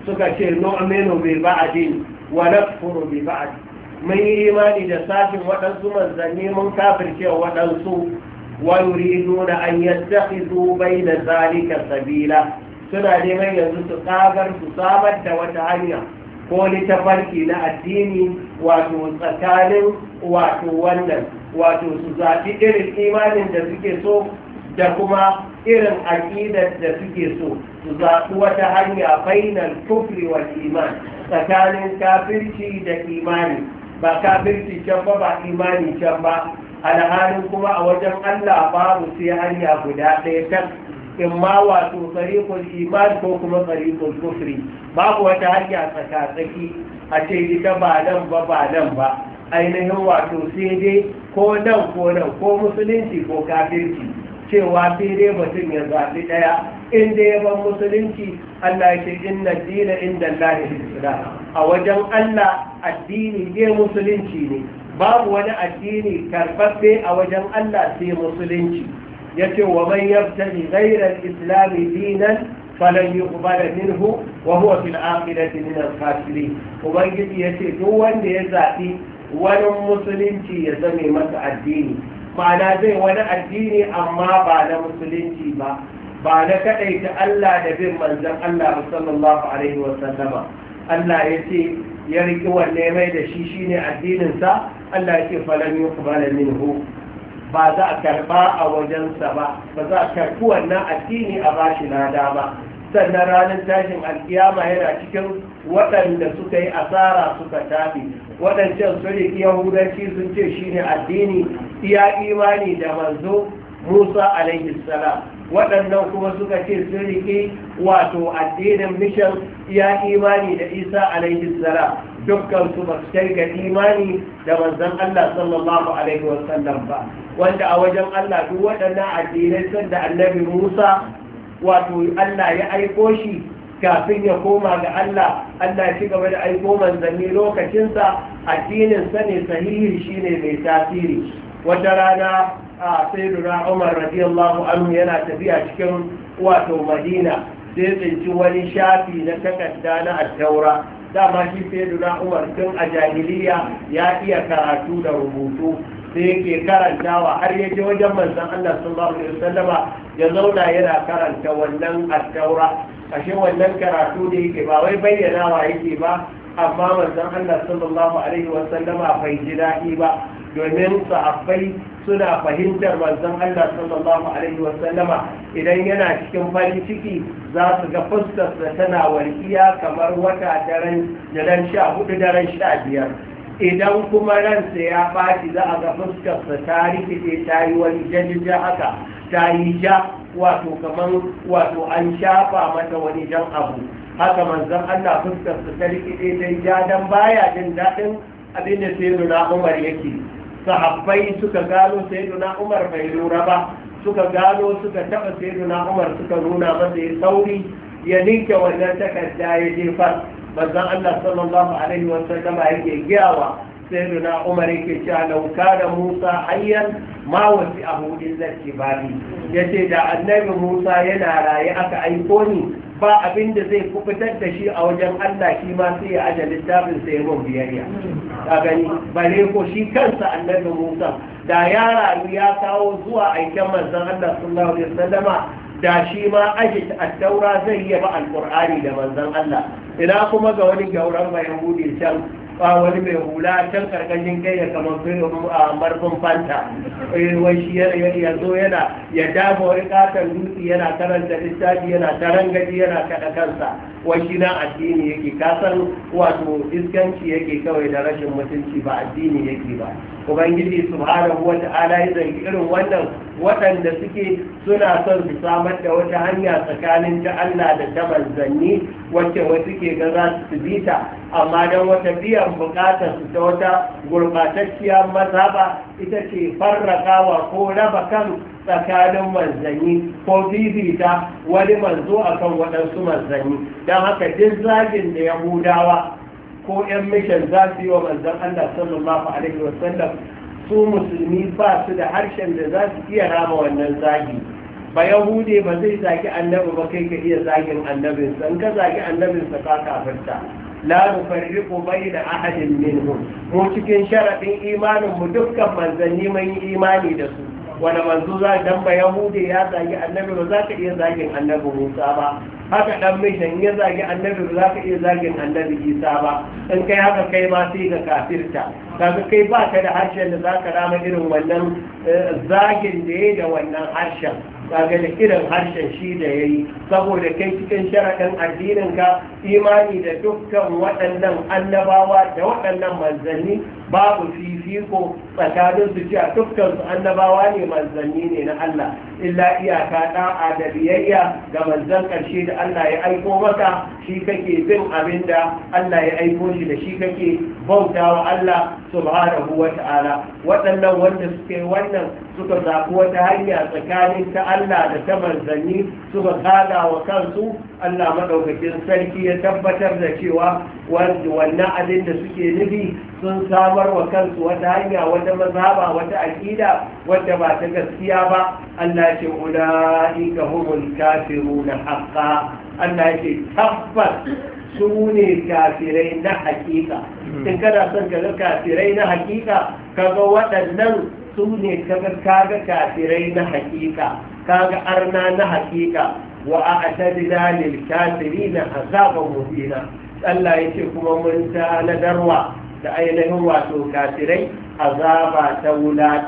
S3: suka ce nu'minu bi ba'din wa nakfuru bi ba'd mun yi imani da sashin waɗansu manzanni mun kafirce waɗansu wa yuriduna an yattakhidhu bayna zalika sabila suna neman yanzu su tsagar su samar da wata hanya ko littafarki na addini wato tsakanin wato wannan wato su zaɓi irin imanin da suke so da kuma irin aƙidar da suke so su zaɓi wata hanya bainal kufri wal iman tsakanin kafirci da imani ba kafirci can ba ba imani can ba alhalin kuma a wajen Allah babu sai hanya guda ɗaya ta in ma wato tsarikul iman ko kuma tsarikul kufri babu wata hanya tsakatsaki a ce ita ba nan ba ba nan ba ainihin wato sai dai ko nan ko nan ko musulunci ko kafirci cewa sai dai mutum ya zaɓi ɗaya inda ya ban musulunci Allah ya ce inna dina inda Allah islam a wajen Allah addini ne musulunci ne babu wani addini karɓaɓɓe a wajen Allah sai musulunci yace wa man yabtaghi ghayra al-islam dinan falan yuqbala minhu wa huwa fil akhirati min al-khasirin ubangiji yace duk wanda ya zaɓi wani musulunci ya zame masa addini ma'ana zai wani addini amma ba na musulunci ba ba na kaɗaita Allah da bin manzon Allah sallallahu alaihi wa sallama Allah ya ce ya riki wanne mai da shi shine addininsa Allah ya ce falan yuqbala minhu ba za a karba a wajensa ba za a karbi wannan addini a bashi lada ba sannan ranar tashin alkiyama yana cikin waɗanda suka yi asara suka tafi waɗancan su riƙi yahudanci sun ce shine addini iya imani da manzo Musa alaihi salam waɗannan kuma suka ce sun riƙi wato addinin mishan iya imani da Isa alaihi salam dukkan su ba su kai ga imani da manzon Allah sallallahu alaihi wasallam ba wanda a wajen Allah duk waɗannan addinai sun da annabi Musa wato Allah ya aiko shi kafin ya koma ga Allah Allah ya ci gaba da aiko manzanni lokacinsa addinin sa ne sahihi shine mai tasiri wata rana a sayyiduna Umar radiyallahu anhu yana tafiya cikin wato Madina sai tsinci wani shafi na takarda na at-Taura dama shi sayyiduna Umar tun a jahiliya ya iya karatu da rubutu sai yake karantawa har ya je wajen manzon Allah sallallahu alaihi wasallama ya zauna yana karanta wannan at-Taura ashe wannan karatu da yake ba wai bayyanawa yake ba amma manzon Allah sallallahu alaihi wasallama bai ji daɗi ba domin sahabbai suna fahimtar manzon Allah sallallahu alaihi wasallama idan yana cikin farin ciki za su ga fuskarsa tana walƙiya kamar wata daren 14 daren 15 idan kuma ransa ya ɓaci za a ga fuskarsa ta rikice ta yi wani jajija haka ta yi ja wato kamar wato an shafa mata wani jan abu haka manzon Allah fuskarsa ta rikice ta yi ja dan baya jin daɗin abin da sayyiduna Umar yake sahabbai suka gano sayyiduna Umar bai lura ba suka gano suka taɓa sayyiduna Umar suka nuna masa ya sauri ya ninke wannan takarda ya jefar manzon Allah sallallahu alaihi wa sallama yake giyawa sayyiduna Umar yake cewa law kana Musa hayyan ma wasi'ahu illa tibali yace da annabi Musa yana raye aka aiko ni ba abin da zai kubutar da shi a wajen Allah shi ma sai ya aje littafin sai mun biyayya ka gani bare ko shi kansa annabi Musa da ya rayu ya kawo zuwa aikin manzon Allah sallallahu alaihi wasallama da shi ma aje at-taura zai yi ba alqur'ani da manzon Allah ina kuma ga wani gauran mai yahudi can wani mai hula can karkashin kai ya kamar marfin fanta wai shi ya zo yana ya dafa wani katon dutse yana karanta littafi yana tarangaji yana kada kansa wai shi na addini yake kasan wato iskanci yake kawai da rashin mutunci ba addini yake ba ubangiji subhanahu wa ta'ala ya zangi irin wannan waɗanda suke suna son su samar da wata hanya tsakanin ta Allah da ta manzanni wacce wasu ke ga za su bi ta amma don wata biyan bukatar su ta wata gurbatacciyar mazhaba ita ce farrakawa ko raba kan tsakanin manzanni ko bibita wani manzo akan waɗansu manzanni don haka duk zagin da yahudawa ko 'yan mishan za su yi wa manzan Allah sallallahu alaihi wasallam su musulmi ba su da harshen da za su iya rama wannan zagi ba yahude ba zai zagi annabi ba kai ka iya zagin annabinsa, in ka zagi annabinsa ka kafirta. la nufarriqu bayna ahadin minhum, mu cikin sharadin imanin mu dukkan manzanni mun yi imani da su. wani manzo za dan ba yahude ya zagi annabi ba za ka iya zagin annabi Musa ba, haka dan mishan ya zagi annabi ba za ka iya zagin annabi Isa ba, in kai haka kai ma sai ka kafirta. kaga kai ba ka da harshen da za ka rama irin wannan zagin da ya da wannan harshen, kaga da irin harshen shi da ya yi, saboda kai cikin sharaɗin addinin ka imani da dukkan waɗannan annabawa da waɗannan manzanni babu fifiko tsakanin su cewa dukkan su annabawa ne manzanni ne na Allah, illa iyaka da'a da biyayya ga manzan ƙarshe da Allah ya aiko maka, shi kake bin abin da Allah ya aiko shi da shi kake bautawa Allah subhanahu wa ta'ala. waɗannan wanda suke wannan suka zaɓi wata hanya tsakanin ta Allah da ta manzanni suka kada wa kansu, Allah maɗaukakin sarki ya tabbatar da cewa wannan abin da suke nufi sun samar wa kansu wata hanya, wata mazhaba, wata aƙida wadda ba ta gaskiya ba. Allah ce ula'ika humul kafiruna haqqan, Allah ce tabbas su ne kafirai na hakika. in kana son ka ga kafirai na hakika, kaga waɗannan su ne kaga kafirai na hakika, kaga arna na hakika. wa a'tadna lil kafirina azaban muhina, Allah yace kuma mun tanadarwa da ainihin wato kafirai azaba ta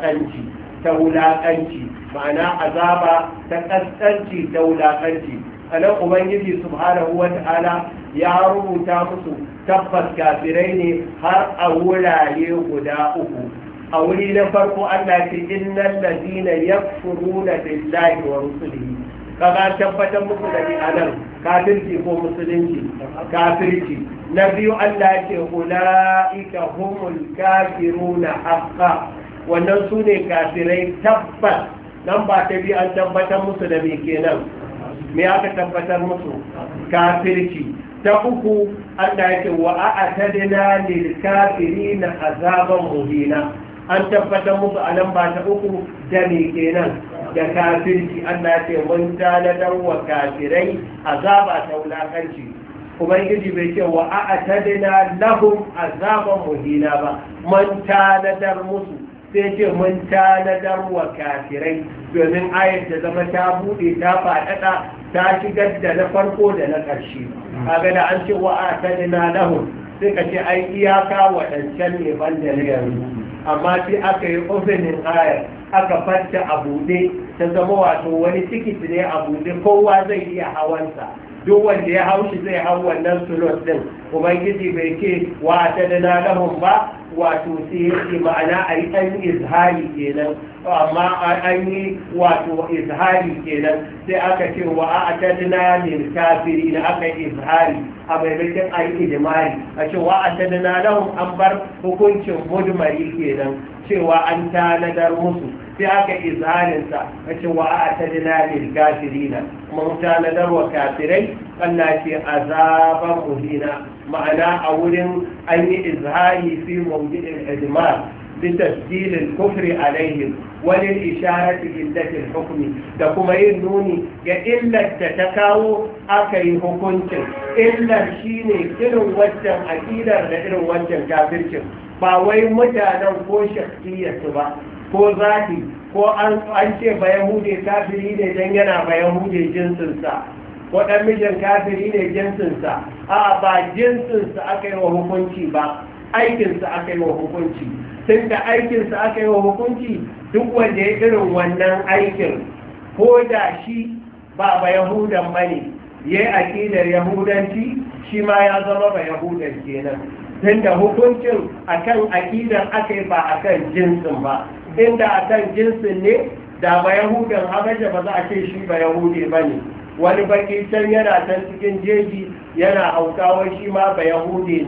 S3: wulaƙanci, ma'ana azaba ta ƙasƙanci ta wulaƙanci. anan ubangiji subhanahu wata'ala ya rubuta musu tabbas kafirai ne har a wurare guda uku. a wuri na farko Allah ce innal ladina yakfuruna billahi wa rusulihi, kaga tabbatar musu da anan kafirci ko musulunci, kafirci. na biyu Allah ce ulaika humul kafiruna haqqan, wannan su ne kafirai tabbas. nan ba ta bi an tabbatar musu da me kenan, me aka tabbatar musu? kafirci. ta uku Allah yake wa a'tadna lil kafirina azaban muhina, an tabbatar musu a nan ba ta uku da me kenan, da kafirci. Allah ce mun tanadar wa kafirai azaba ta wulakanci. ubangiji bai ce wa a'tadna lahum azaban muhina ba, mun tanadar musu, sai ce mun tanadar wa kafirai, domin ayat da zama ta bude ta faɗaɗa ta shigar da na farko da na ƙarshe. kaga da an ce wa a'tadna lahum sai ka ce ai iyaka waɗancan ne banda na yanzu, amma sai aka yi opening ayar aka fatta a buɗe, ta zama wato wani tikiti ne a buɗe, kowa zai iya hawansa, duk wanda ya haushi zai hau wannan slot din. ubangiji bai ce wa ta da lahum ba, wato sai yake ma'ana a yi an izhari kenan, amma an yi wato izhari kenan, sai aka ce wa a ta da lil kafiri da aka yi izhari a maimakon a yi idimari, a ce wa a ta da lahum an bar hukuncin mudmari kenan, cewa an tanadar musu, sai aka izharinsa a ce wa a ta da lil kafirina, mun tanadar wa kafirai Allah ce azaban muhina, ma'ana a wurin an yi izhari fi mawdi'il ijmal بتسجيل الكفر عليهم وللإشارة إلة الحكم تكما ينوني إلا تتكاو أكي حكمت إلا شيني كنو وجه أكيدا لإنو وجه كافرش باوي متانا كو شخصية با ko zati ko an ce ba yahudi kafiri ne dan yana ba yahudi jinsinsa, ko dan mijin kafiri ne jinsinsa, a ba jinsinsa aka yi wa hukunci ba, aikinsa aka yi wa hukunci. tun da aikinsa aka yi wa hukunci, duk wanda ya irin wannan aikin ko da shi ba yahudan ba ne, ya yi aƙidar yahudanci, shi ma ya zama ba yahudan kenan, tun da hukuncin akan aƙidar aka yi ba akan jinsin ba. inda akan jinsin ne da ba yahudan habasha ba za a ce shi ba yahudi ba ne. wani baki can yana can cikin jeji yana haukawa, shi ma ba yahudi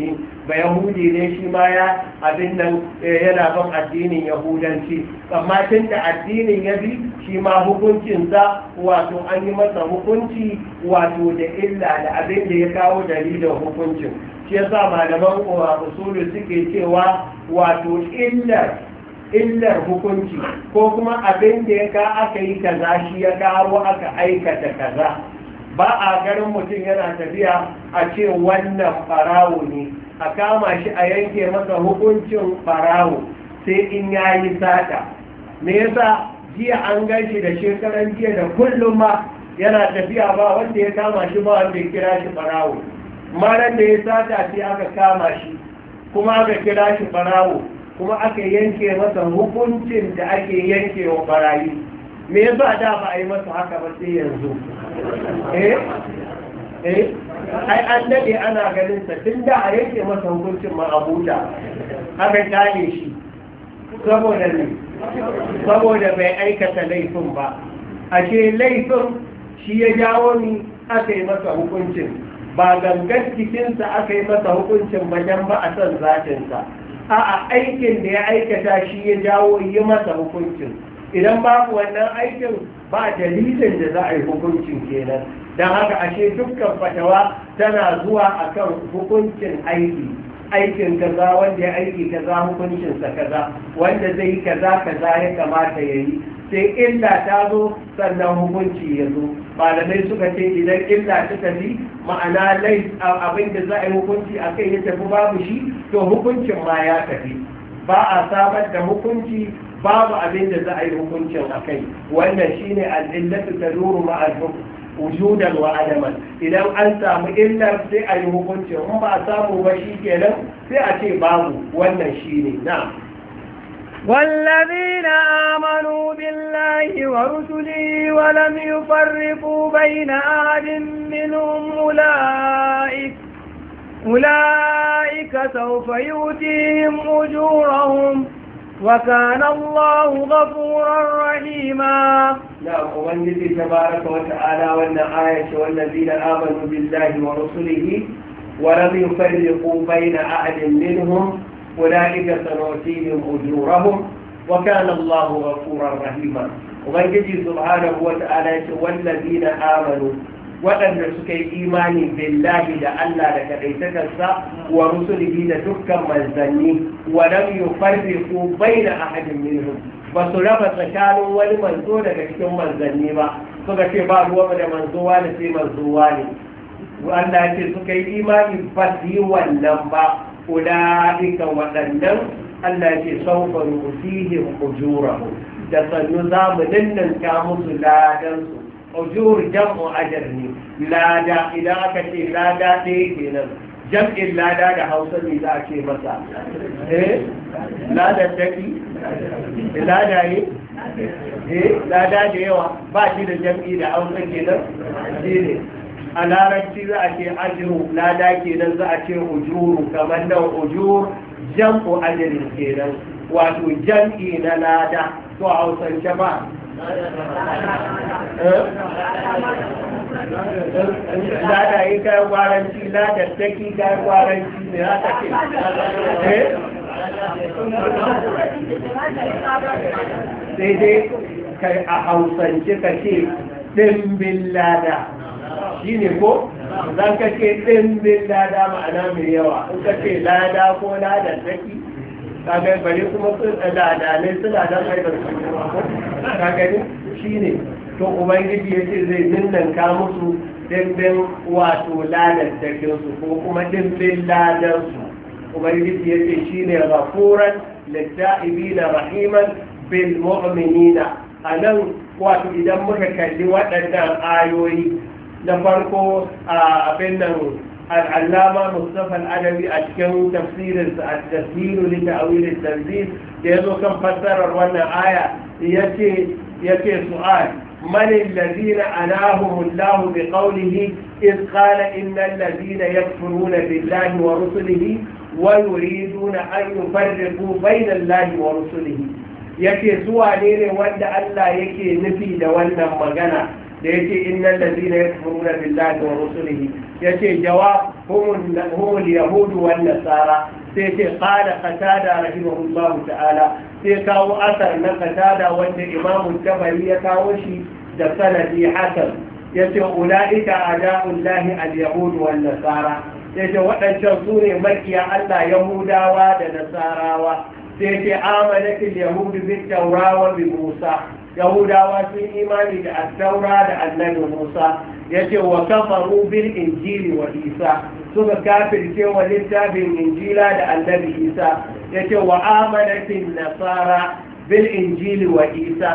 S3: ne shi ma ya abin nan yana ban addinin yahudanci, amma tun da addinin ya bi, shi ma hukuncinsa wato an yi masa hukunci wato da illa da abin da ya kawo dalilin hukuncin. shi yasa malaman usulu suke cewa wato illar illar hukunci ko kuma abin da ya ka aka yi kaza shi ya kawo aka aikata kaza. Ba a garin mutum yana tafiya a ce wannan farawo ne, a kama shi a yanke masa hukuncin farawo sai in ya yi sata. Me yasa jiya an gan shi da shekaran jiya da kullum ma yana tafiya ba wanda ya kama shi ba wanda ya kira shi farawo. Maran da ya sata sai aka kama shi kuma aka kira shi farawo kuma aka yanke masa hukuncin da ake yanke wa barayi. Me yasa da ba a yi masa haka ba sai yanzu? Ai an daɗe ana ganin sa tun da a yanke masa hukuncin ma a huta aka kyale shi saboda ne, saboda bai aikata laifin ba. Ashe laifin shi ya jawo ni aka yi masa hukuncin, ba gangan jikinsa aka yi masa hukuncin bayan ba a son zatinsa. A'a, aikin da ya aikata shi ya jawo yi masa hukuncin. Idan babu wannan aikin ba dalilin da za a yi hukuncin kenan. Don haka ashe dukkan fatawa tana zuwa akan hukuncin aiki. Aikin kaza wanda ya aiki kaza hukuncinsa kaza, wanda zai yi kaza kaza ya kamata ya yi. Sai illa ta zo sannan hukunci ya zo. Malamai suka ce idan illa ta tafi ma'ana abin da za a yi hukunci a kai ya tafi babu shi, to hukuncin ma ya tafi. Ba a samar da hukunci babu abin da za a yi hukuncin a kai. Wannan shine al'illatu taduru ma'al wujudan wa adaman. Idan an samu illar sai a yi hukuncin, in ba a samu ba shi kenan sai a ce babu. wannan shine na'am.
S2: والذين آمنوا بالله ورسله ولم يفرقوا بين أحد منهم أولئك سوف يؤتيهم أجورهم وكان الله غفورا رحيما.
S3: نعم. ومن تبارك وتعالى وأن آية والذين آمنوا بالله ورسله ولم يفرقوا بين أحد منهم أولئك سنؤتيهم أجورهم وكان الله غفورا رحيما. ومن سبحانه وتعالى والذين آمنوا waɗanda suka yi imani billahi da Allah da kaɗaitakarsa wa rusulihi da dukkan manzanni wa lam yufarriqu baina ahadin minhum, ba su raba tsakanin wani manzo daga cikin manzanni ba, suka ce ba ruwa da manzowa da sai manzowa ne. Allah ce suka yi imani ba su yi wannan ba, ulaika waɗannan Allah ce saufa nu'tihim ujurahum, da sannu za mu ninninka musu ladansu. ujur jam'u ajr ne, lada. Idan aka ce lada ɗaya kenan, jam'in lada da Hausa ne za a ce masa lada taki, lada ne lada da yawa ba shi da jam'i da Hausa kenan shi ne. A larabci za a ce ajru, lada kenan za a ce ujuru, kamar nan ujur jam'u ajrin kenan, wato jam'i na lada. To a Hausance ba lada yi kayan kwaranci, lada taki kayan kwaranci ne haka ce sai dai a Hausance ka ce ɗimbin lada shi ne ko? Zan ka ce ɗimbin lada ma'ana mai yawa, in ka ce lada ko lada taki kaga bare kuma sun ladanai suna da haifar su kaga shine to ubangiji yace zai ninninka musu dimbin wato ladaddakin su ko kuma dimbin ladan su. ubangiji yace shine ghafuran lit-ta'ibina rahiman bil mu'minina. anan wato idan muka kalli waɗannan ayoyi na farko abin nan العلامة مصطفى العدوي أتكلم تفسير التسهيل لتأويل التنزيل يزو كم فسر وانا آية يكي سؤال من الذين أناهم الله بقوله إذ قال إن الذين يكفرون بالله ورسله ويريدون أن يفرقوا بين الله ورسله yake zuwa ne wanda Allah yake nufi da wannan magana da yake innal ladina yakfuruna billahi wa rusulihi yace jawab humul yahudu wan nasara sai ce qala qatada rahimahullahu ta'ala sai kawo asar na qatada wanda imamu tabari ya kawo shi da sanadi hasan yace ulaika a'da'ullahi al-yahud wan nasara yace waɗancan su ne makiya Allah yahudawa da nasarawa. sai ce amanatul yahudu bit tawra wa bi musa yahudawa sun imani da at-taura da annabi musa yace wa kafaru bil injili wa isa suka kafirce wa littafin injila da annabi isa yace wa amanatin nasara bil injili wa isa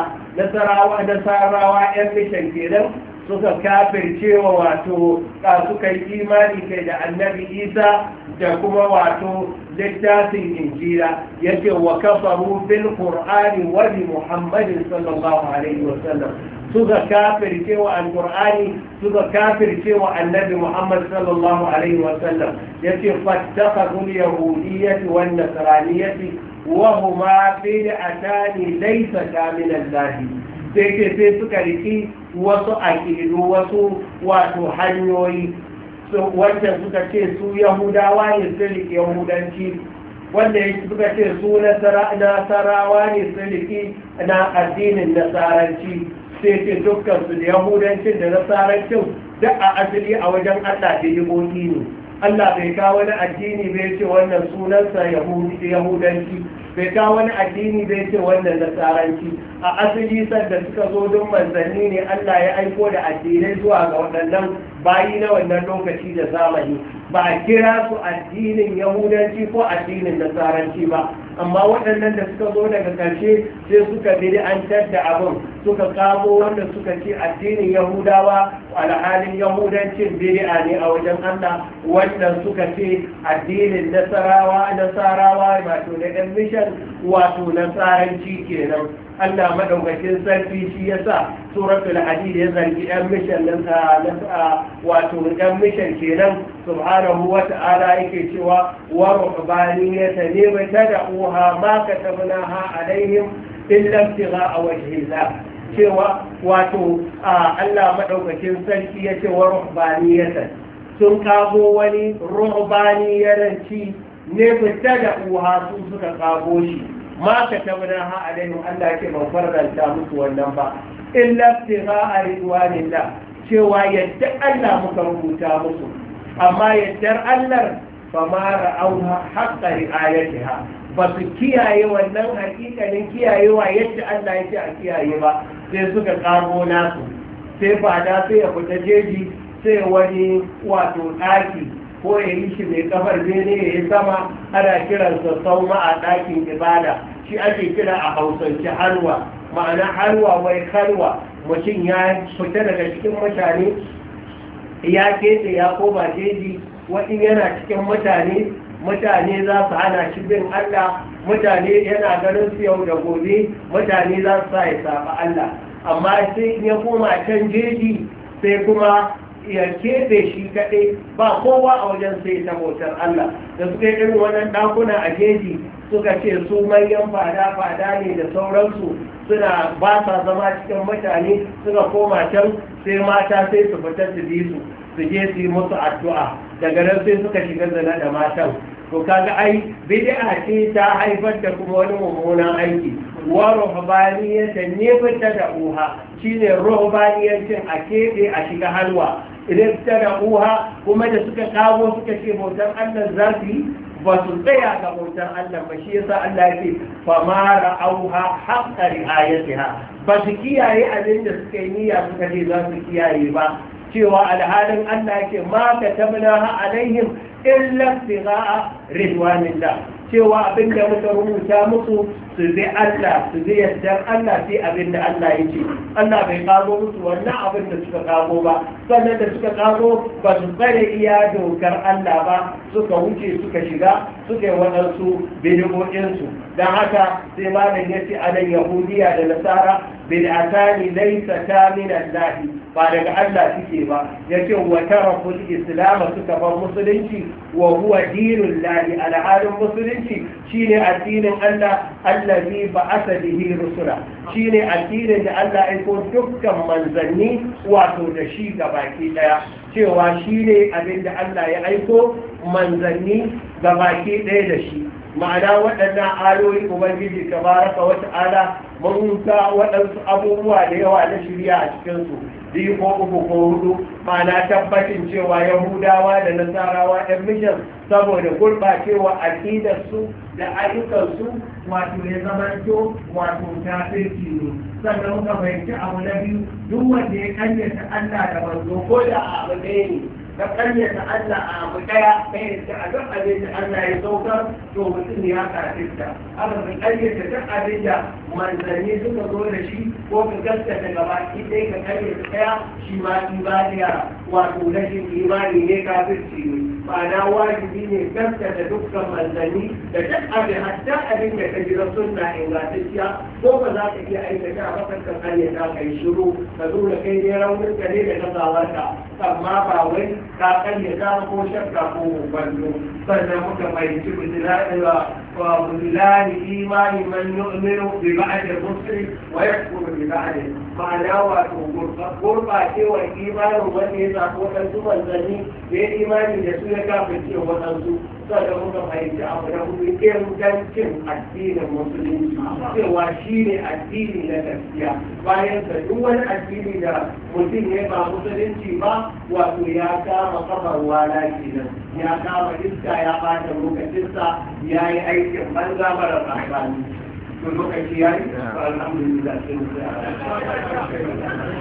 S3: nasarawa yan mishan kenan suka kafirce wa wato suka yi imani kai da annabi isa da kuma wato littafin injila yace wa kafaru bil qur'ani wa bi muhammadin sallallahu alaihi wa sallam suka kafirce wa alqur'ani suka kafirce wa annabi muhammad sallallahu alaihi wa sallam yace fattakhadhu al-yahudiyyah wan nasraniyyah wa huma bid'atani laysa min Allah sai suka riki wasu aƙidu wasu wato hanyoyi wanda suka ce su yahudawa ne su riƙe yahudanci wanda suka ce su nasarawa ne su riƙe na addinin nasaranci sai ce dukkansu da yahudancin da nasarancin duk a asali a wajen allah da yiboki ne allah bai kawo wani addini bai ce wannan sunansa yahudanci bai kawo wani addini bai ce wannan nasaranci a asali sanda suka zo don manzanni ne Allah ya aiko da addinai zuwa ga waɗannan bayi na wannan lokaci da zamani ba a kira su addinin yahudanci ko addinin nasaranci ba amma waɗannan da suka zo daga ƙarshe sai suka bid'antar da abin suka kamo wanda suka ce addinin yahudawa alhalin yahudancin bid'a ne a wajen Allah wannan suka ce addinin nasarawa wato da ɗan mishan wato nasaranci kenan Allah madaukakin sarki shi yasa suratul hadid ya zargi ɗan mishan nan wato ɗan mishan kenan subhanahu wa ta'ala yake cewa wa ruhbaniyata ne bai tad'uha ma katabnaha alaihim illa ibtigha'a wajhillah cewa wato Allah madaukakin sarki ya ce wa ruhbaniyata sun kago wani ruhbaniyaranci ne fita da uha su suka kago shi ma ka tabbata ha alaihim Allah ke ban faranta musu wannan ba illa ibtigha'a ridwanillah cewa yadda Allah muka rubuta musu amma yaddar Allah fa ma ra'awha haqqa ri'ayatiha ba su kiyaye wannan hakikalin kiyayewa yadda Allah ya ce a kiyaye ba sai suka kago nasu sai fada sai ya fita jeji sai wani wato ɗaki ko ya yi shi mai kafar bene ya yi sama ana kiransa sauma a ɗakin ibada shi ake kira a hausance halwa ma'ana halwa wai halwa mutum ya fita daga cikin mutane ya kece ya koma jeji wani yana cikin mutane za su hana shi bin Allah mutane yana ganin su yau da gobe mutane za su sa ya saba Allah amma sai ya koma can jeji sai kuma ya keɓe shi kaɗai ba kowa a wajen sai ta bautar Allah da suka yi irin wannan ɗakuna a jeji suka ce su manyan fada ne da sauransu suna ba sa zama cikin mutane suka koma can sai mata sai su fita su bi su je su yi musu addu'a daga nan sai suka shiga zina da matan to kaga ai bid'a ce ta haifar da kuma wani mummunan aiki wa ruhbaniyatan ne fita da uha shine ruhbaniyancin a keɓe a shiga halwa idan ta da uha kuma da suka kawo suka ce bautar Allah za su yi ba su tsaya ga bautar Allah ba shi yasa Allah ya ce fa ma ra'auha haqqa ri'ayatiha ba su kiyaye abin da suka yi niyya suka ce za su kiyaye ba cewa alhalin Allah yake ma katabnaha alaihim illa ibtigha'a ridwanillah cewa abin da muka rubuta musu su bi Allah su bi yardar Allah sai abin da Allah ya ce Allah bai kago musu wannan abin da suka kago ba sannan da suka kago ba su tsare iya dokar Allah ba suka wuce suka shiga suka yi waɗansu bid'o'insu don haka sai malam ya ce anan yahudiya da nasara bid'atani laysa ta min Allah ba daga Allah suke ba yace wa taraful islam suka bar musulunci wa huwa dinul lahi alhalin musulunci shine addinin Allah allazi ba'atha bihi rusula shine addinin da Allah ya aiko dukkan manzanni wato da shi gabaki daya cewa shine abin da Allah ya aiko manzanni gabaki daya da shi ma'ana waɗannan ayoyi ubangiji tabaraka wa ta'ala mun sa waɗansu abubuwa da yawa na shirya a cikinsu biyu ko uku ko hudu ma'ana tabbacin cewa yahudawa da nasarawa ɗan mishan saboda gurɓacewa aƙidarsu da ayyukansu wato ya zamanto wato kafirci ne. Sannan muka fahimci abu na biyu, duk wanda ya karyata Allah da manzo ko da abu ɗaya ne, ka karyata Allah a abu ɗaya kai da a duk abin da Allah ya saukar to mutum ya kafirta. Haka ka karyata duk abin da manzanni suka zo da shi ko ka gaskata gaba ki dai ka karyata ɗaya shi ma ibadiya wato rashin imani ne kafirci ne. Ma'ana wajibi ne gaskata dukkan manzanni da duk abin hatta abin da ka jira sunna ingantacciya ko ba za ka iya aikata a makankan karyata kai shiru ka zo da kai ne raunin ka ne da kasawarka amma ba wai ka karyata ko shakka ko banzo. Sannan muka fahimci بطلان إيمان من يؤمن ببعد المسلم ويكفر ببعد معنى وقربة وإيمان ومن يتعقوك أنتم الزني بإيمان يسوع كافر وأنتم sannan muka fahimci abu na hudu ingancin addinin musulunci cewa shi ne addini na gaskiya bayan da duk wani addini da mutum ya ba musulunci ba wato ya kama kafar wala kenan ya kama iska ya bata lokacinsa ya yi aikin banza mara amfani to lokaci ya yi alhamdulillah